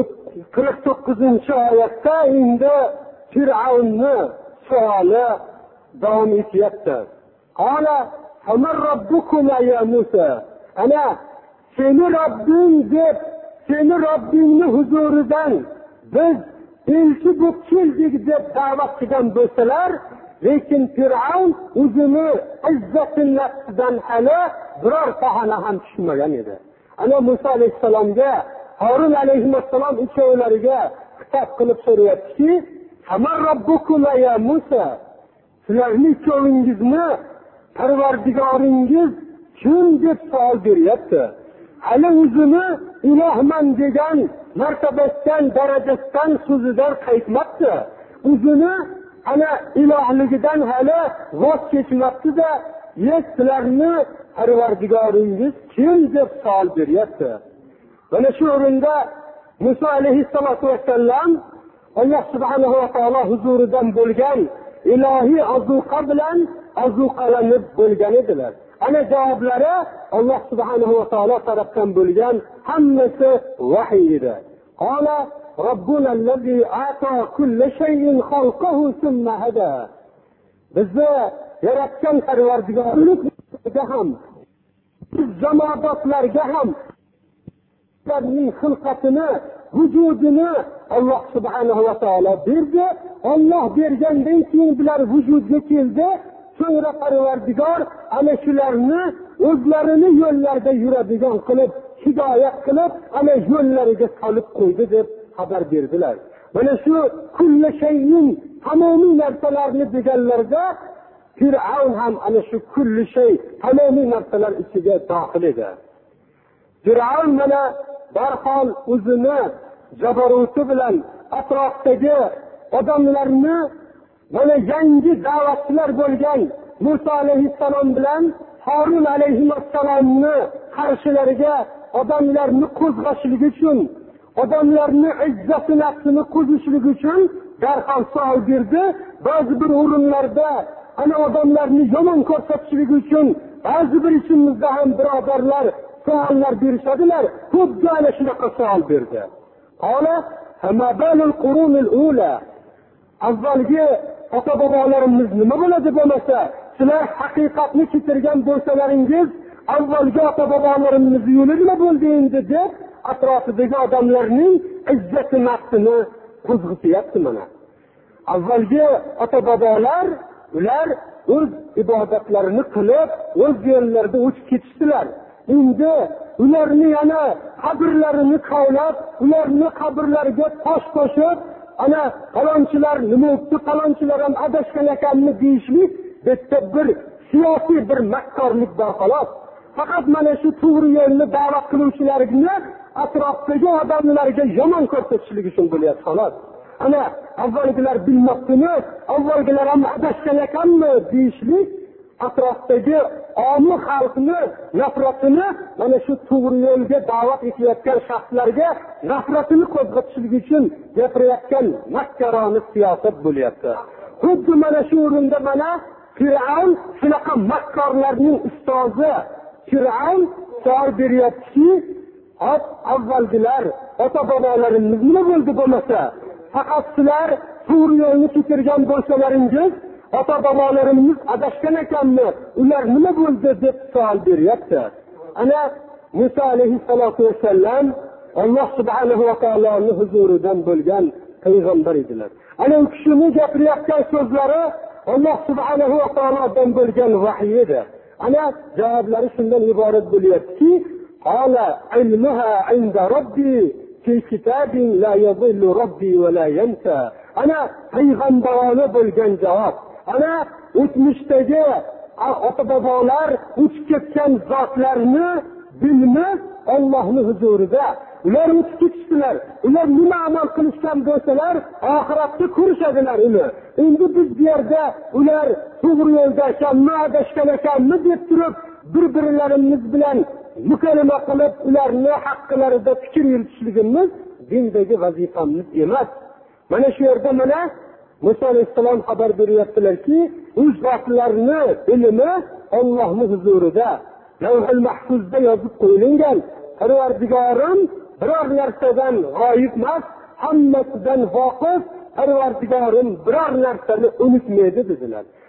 49-oyatda endi Fir'avnni savoli davom etyapti. Qala hamar robbukuma ya Musa. Ana seni Robbing deb, seni Robbingni huzuridan biz elchi bo'lib keldik deb da'vat qilgan bo'lsalar, lekin Fir'avn o'zini izzatidan hali biror pahana ham tushmagan edi. Ana Musa alayhisalomga, Harun alayhissalom uchovlariga xitob qilib so'rayaptiki, "Hamar robbukuma ya Musa?" Sizlarning uchovingizni Parvardigoringiz kim deb savol beryapti. Hali o'zini ilohman degan martabasidan, darajasidan so'zidan qaytmabdi. O'zini ana ilohligidan hali voz kechmabdi-da, sizlarni Parvardigoringiz kim deb savol beryapti. Mana shu o'rinda Musa alayhissalatu vassallam Alloh subhanahu va taolo huzuridan bo'lgan ilohiy ozuqa bilan ozuqalanib bo'lgan edilar. Ana javoblari Alloh subhanahu va taolo tarafdan bo'lgan hammasi vahiy edi. Qala robbuna allazi ata kull shay'in khalqahu thumma hada. Bizni yaratgan Parvardigorga ham, zamodatlarga ham ularning xilqatini, vujudini Alloh subhanahu va taolo berdi. Alloh bergandan keyin bular vujudga keldi. So'ngra Parvardigor ana shularni o'zlarini yo'llarida yuradigan qilib, hidoyat qilib, ana yo'llariga solib qo'ydi deb xabar berdilar. Mana shu kulli shay'in tamomiy narsalarni deganlarda Fir'avn ham ana shu kulli shay tamomiy narsalar ichiga daxil edi. Fir'avn mana darhol o'zini jabaruti bilan atrofdagi odamlarni mana yangi da'vatchilar bo'lgan Musa alayhissalom bilan Harun alayhissalomni qarshilariga odamlarni qo'zg'ashligi uchun, odamlarni izzati nafsini qo'zishligi uchun darhol savol berdi. Ba'zi bir o'rinlarda ana odamlarni yomon ko'rsatishligi uchun ba'zi bir ishimizda ham birodarlar savollar berishadilar. Xuddi ana shunaqa savol berdi. Qala fama balul qurunil ula. Avvalgi ota-bobolarimiz nima bo'ladi bo'lmasa, sizlar haqiqatni ketirgan bo'lsalaringiz, avvalgi ota-bobolarimiz yo'li nima bo'ldi endi deb atrofidagi odamlarning izzati nafsini qo'zg'atyapti mana. Avvalgi ota-bobolar ular o'z ibodatlarini qilib, o'z yo'llarida o'tib ketishdilar. Endi ularni yana qabrlarini qavlab, ularni qabrlariga tosh qo'shib, ana falonchilar nima o'tdi, falonchilar ham adashgan ekanmi deyishlik bitta bir siyosiy bir makkorlik bor xolos. Faqat mana shu to'g'ri yo'lni da'vat qiluvchilarni atrofdagi odamlarga yomon ko'rsatishlik uchun bo'lyapti xolos. Ana avvalgilar bilmoqdimi, avvalgilar ham adashgan ekanmi deyishlik atrofdagi omma xalqni nafratini mana shu to'g'ri yo'lga da'vat etayotgan shaxslarga nafratini qo'zg'atishlik uchun gapirayotgan makkarona siyosat bo'lyapti. Xuddi mana shu o'rinda mana Fir'avn shunaqa makkorlarning ustozi Fir'avn savol beryaptiki, avvalgilar ota-bobolarimiz nima bo'ldi bo'lmasa, faqat sizlar to'g'ri yo'lni ketirgan bo'lsalaringiz, ota-bobolarimiz adashgan ekanmi, ular nima bo'ldi deb savol beryapti. Ana Musa alayhissalatu vassallam Alloh subhanahu va taoloning huzuridan bo'lgan payg'ambar edilar. Ana u kishining gapirayotgan so'zlari Alloh subhanahu va taolodan bo'lgan vahiy edi. Ana javoblari shundan iborat bo'lyaptiki, qala ilmuha inda robbi fi kitabin la yadhillu robbi va la yansa. Ana payg'ambarona bo'lgan javob. Ana o'tmishdagi ota-bobolar o'tib ketgan zotlarni bilmi Allohning huzurida ular o'tib ketishdilar. Ular nima amal qilishgan bo'lsalar, oxiratda ko'rishadilar uni. Endi biz bu yerda ular to'g'ri yo'lda ekanmi, adashgan ekanmi deb turib, bir-birlarimiz bilan mukalima qilib, ularni haqqlarida fikr yuritishligimiz dindagi vazifamiz emas. Mana shu yerda mana Musa alayhissalom xabar beryaptilarki, u zotlarni ilmi Allohning huzurida, Lavhul Mahfuzda yozib qo'yilgan. Parvardigorim biror narsadan g'oyib emas, hammasidan voqif. Parvardigorim biror narsani unutmaydi dedilar.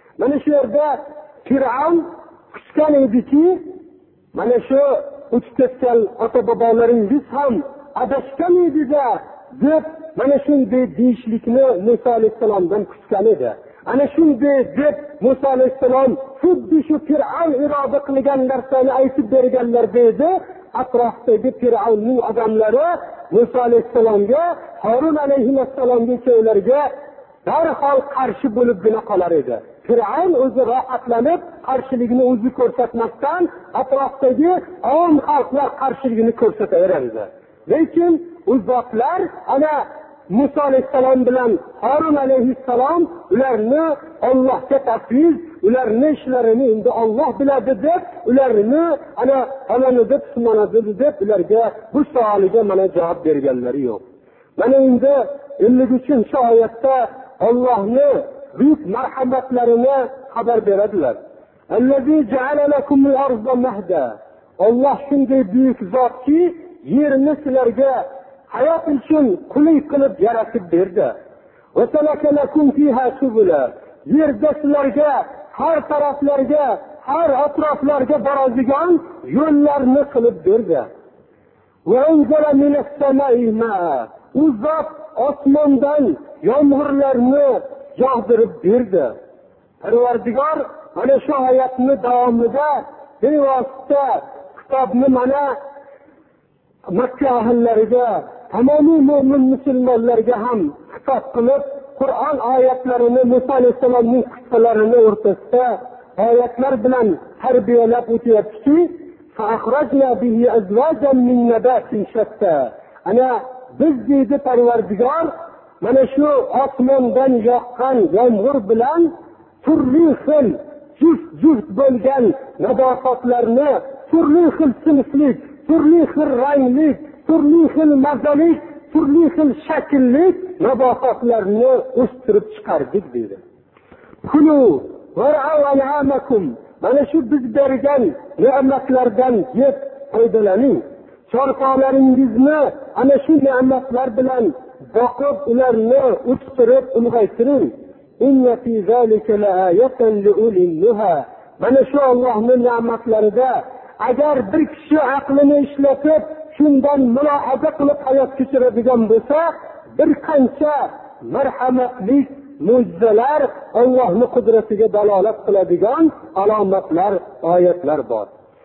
Mana shu yerda Fir'avn qisqan ediki, mana shu o'tgan ota-bobolaringiz ham adashgan edi-da deb mana shunday deyishlikni Musa alayhisalomdan kutgan edi. Ana shunday deb Musa alayhisalom xuddi shu Fir'avn iroda qilgan narsani aytib berganlar dedi. Atrofdagi Fir'avnning odamlari Musa alayhisalomga, Harun alayhisalomga ikkovlariga darhol qarshi bo'libgina qolar edi. Fir'avn o'zi rohatlanib, qarshiligini o'zi ko'rsatmasdan atrofdagi avom xalqlar qarshiligini ko'rsataveradi. Lekin u zotlar ana Musa alayhisalom bilan Harun alayhisalom ularni Allohga tafviz, ularning ishlarini endi Alloh biladi deb, ularni ana deb sumonadi deb ularga bu savoliga mana javob berganlari yo'q. Mana endi 53-oyatda Allohning buyuk marhamatlarini xabar beradilar. Allazi ja'ala lakumul arda mahda. Alloh shunday buyuk zotki, yerni sizlarga hayot uchun qulay qilib yaratib berdi. Va salakalakum fiha subula. Yerda sizlarga har taraflarga, har atroflarga boradigan yo'llarni qilib berdi. Va anzala minas samai ma'a. U zot osmondan yomg'irlarni yog'dirib berdi. Parvardigor mana shu oyatni davomida bevosita kitobni mana Makka ahllariga, tamomiy mo'min musulmonlarga ham xitob qilib, Qur'on oyatlarini Musa alayhisolamning qissalarini o'rtasida oyatlar bilan tarbiyalab o'tyaptiki, fa'akhrajna bihi azwajan min nabatin shatta. Ana biz deydi Parvardigor, mana shu osmondan yoqqan yomg'ir bilan turli xil juft bo'lgan nabatotlarni, turli xil sinflik, turli xil ranglik, turli xil mazalik, turli xil shakllik nabatotlarni o'stirib chiqardik dedi. Kulu var'au an'amakum. Mana shu biz bergan ne'matlardan yeb foydalaning. Chorqalaringizni ana shu ne'matlar bilan boqib, ularni o'stirib, ulg'aytiring. Inna fi zalika la'ayatan li'ulil nuha. Mana shu Allohning ne'matlarida agar bir kishi aqlini ishlatib, shundan mulohaza qilib hayot kechiradigan bo'lsa, bir qancha marhamatli mo'jizalar, Allohning qudratiga dalolat qiladigan alomatlar, oyatlar bor.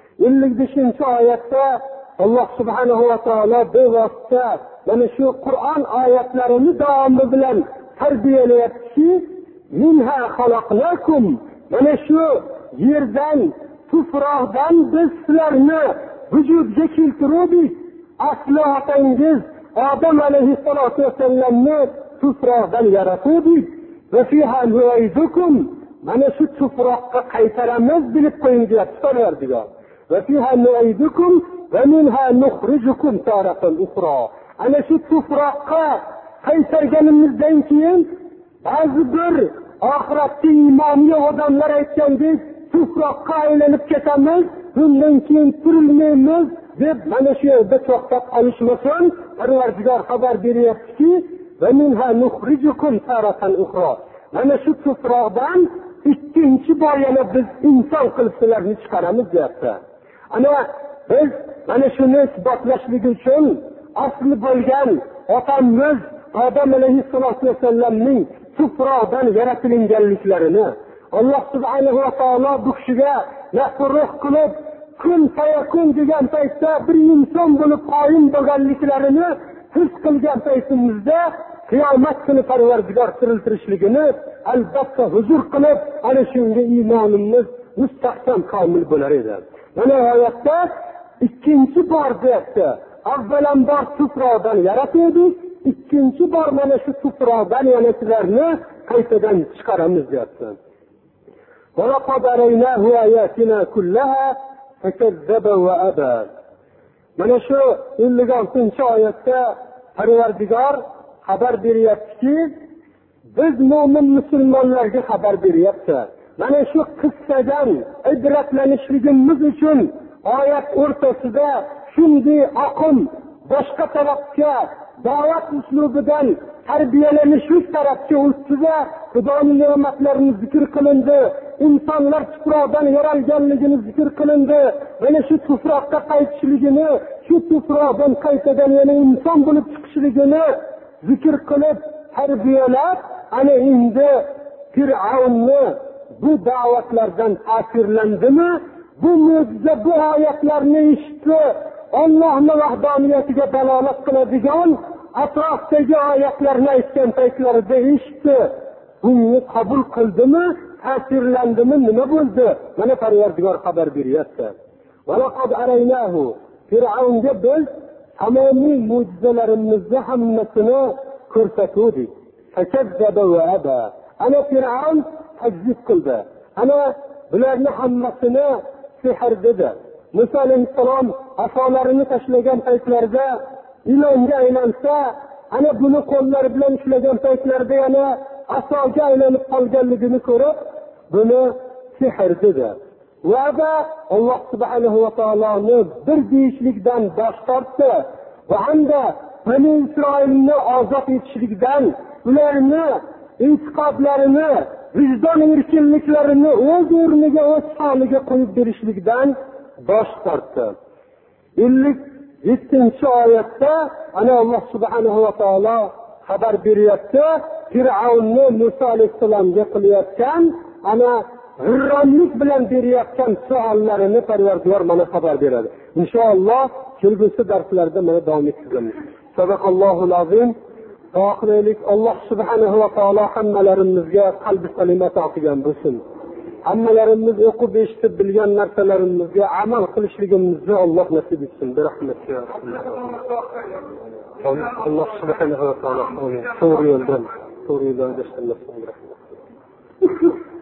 55-oyatda Alloh subhanahu va taolo bevosita mana shu Qur'on oyatlarini davomi bilan tarbiyalayapti. Minha xalaqnakum. Mana shu yerdan, tuproqdan biz sizlarni vujudga keltirdik. Asli otangiz Odam alayhissalatu vassalamni tuproqdan yaratdik. Va fiha nu'idukum. Mana shu tuproqqa qaytaramiz deb qo'yingan Parvardigor. Va fiha nu'idukum va minha nukhrijukum taratan ukhra. Ana shu tuproqqa qaytarganimizdan keyin ba'zi bir oxiratda iymonli odamlar aytgandek, tuproqqa aylanib ketamiz, bundan keyin tirilmaymiz deb mana shu yerda to'xtab qolishmasin, Parvardigor xabar beryaptiki, va minha nukhrijukum taratan ukhra. Mana shu tuproqdan ikkinchi bor yana biz inson qilib sizlarni chiqaramiz deyapti. Ana biz mana shuni isbotlashlik uchun asli bo'lgan otamiz Odam alayhissalatu vassalamning tuproqdan yaratilganliklarini Alloh subhanahu va taolo bu kishiga nafruh qilib, kun fayakun degan paytda bir inson bo'lib qoyim bo'lganliklarini his qilgan paytimizda qiyomat kuni Parvardigor tiriltirishligini albatta huzur qilib, ana shunga iymonimiz mustahkam komil bo'lar edi. Mana oyatda ikkinchi bor deyapti. Avvalambor tuproqdan yaratdik, ikkinchi bor mana shu tuproqdan yana sizlarni qaytadan chiqaramiz deyapti. Va laqad araynahu ayatina kullaha fakazzaba va aba. Mana shu 56-oyatda Parvardigor xabar beryaptiki, biz mo'min musulmonlarga xabar beryapti. Mana shu qissadan ibratlanishligimiz uchun oyat o'rtasida shunday oqim boshqa tarafga da'vat uslubidan tarbiyalanish shu tarafga ustida Xudoning ne'matlarini zikr qilindi, insonlar tuproqdan yaralganligini zikr qilindi, mana shu tuproqqa qaytishligini, shu tuproqdan qaytadan yana inson bo'lib chiqishligini zikr qilib tarbiyalab, ana endi Fir'avnni bu da'vatlardan ta'sirlandimi, bu mo'jiza, bu oyatlarni eshitdi, Allohning vahdaniyatiga dalolat qiladigan atrofdagi oyatlarni aytgan paytlarida eshitdi, buni qabul qildimi, ta'sirlandimi, nima bo'ldi? Mana Parvardigor xabar beryapti. Valaqad araynahu, Fir'avnga biz tamomiy mo'jizalarimizni hammasini ko'rsatdik. Fakazzaba va aba. Ana Fir'avn takzib qildi. Ana bularni hammasini sehr dedi. Musa alayhissalom asolarini tashlagan paytlarida ilonga aylansa, ana buni qo'llari bilan ushlagan paytlarida yana asoga aylanib qolganligini ko'rib, buni sehr dedi. Va Alloh subhanahu va taoloni bir deyishlikdan bosh tortdi va hamda Bani Isroilni ozod etishlikdan, ularni e'tiqodlarini, vijdon erkinliklarini o'z o'rniga, o'z holiga qo'yib berishlikdan bosh tortdi. 57-oyatda ana Alloh subhanahu va taolo xabar beryapti, Fir'avnni Musa alayhissalomga qilayotgan ana g'irromlik bilan berayotgan savollarini Parvardigor mana xabar beradi. Inshaalloh kelgusi darslarda mana davom ettiramiz. Sadaqallohul azim. Oxiratlik Alloh subhanahu va taolo hammalarimizga qalbi salomat qilgan bo'lsin. Hammalarimiz o'qib eshitib bilgan narsalarimizga amal qilishligimizni Alloh nasib etsin. Bir rahmatga. Alloh subhanahu va taolo to'g'ri yo'ldan, to'g'ri yo'ldan